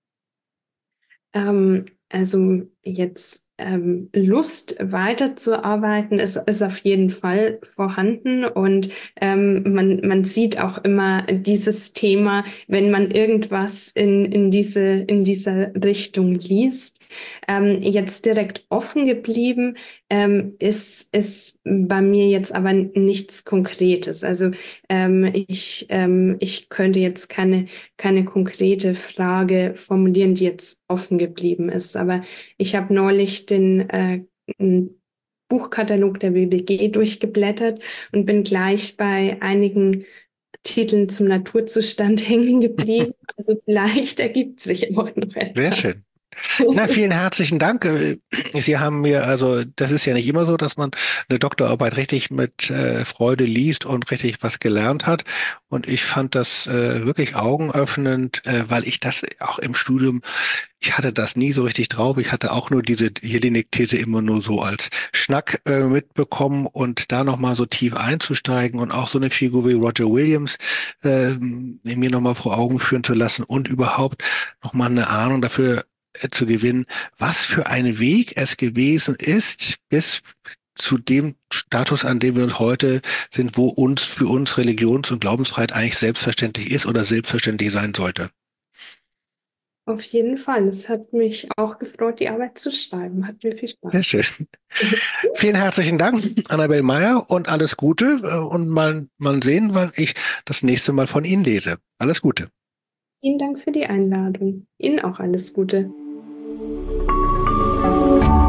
Ähm, also jetzt ähm, Lust weiterzuarbeiten ist, ist auf jeden Fall vorhanden und ähm, man, man sieht auch immer dieses Thema, wenn man irgendwas in, in diese, in diese Richtung liest. Ähm, jetzt direkt offen geblieben ähm, ist, ist bei mir jetzt aber nichts Konkretes. Also ähm, ich, ähm, ich könnte jetzt keine keine konkrete Frage formulieren, die jetzt offen geblieben ist. Aber ich habe neulich den äh, einen Buchkatalog der B B G durchgeblättert und bin gleich bei einigen Titeln zum Naturzustand hängen geblieben. Also vielleicht ergibt sich auch noch Sehr etwas. schön. Na, vielen herzlichen Dank. Äh, Sie haben mir, also das ist ja nicht immer so, dass man eine Doktorarbeit richtig mit äh, Freude liest und richtig was gelernt hat. Und ich fand das äh, wirklich augenöffnend, äh, weil ich das auch im Studium, ich hatte das nie so richtig drauf. Ich hatte auch nur diese Jelinek-These immer nur so als Schnack äh, mitbekommen und da nochmal so tief einzusteigen und auch so eine Figur wie Roger Williams äh, mir nochmal vor Augen führen zu lassen und überhaupt nochmal eine Ahnung dafür äh, zu gewinnen, was für ein Weg es gewesen ist, bis zu dem Status, an dem wir uns heute sind, wo uns für uns Religions- und Glaubensfreiheit eigentlich selbstverständlich ist oder selbstverständlich sein sollte. Auf jeden Fall. Es hat mich auch gefreut, die Arbeit zu schreiben. Hat mir viel Sehr Spaß schön. Vielen herzlichen Dank, Annabel Meyer, und alles Gute äh, und mal, mal sehen, wann ich das nächste Mal von Ihnen lese. Alles Gute. Vielen Dank für die Einladung. Ihnen auch alles Gute.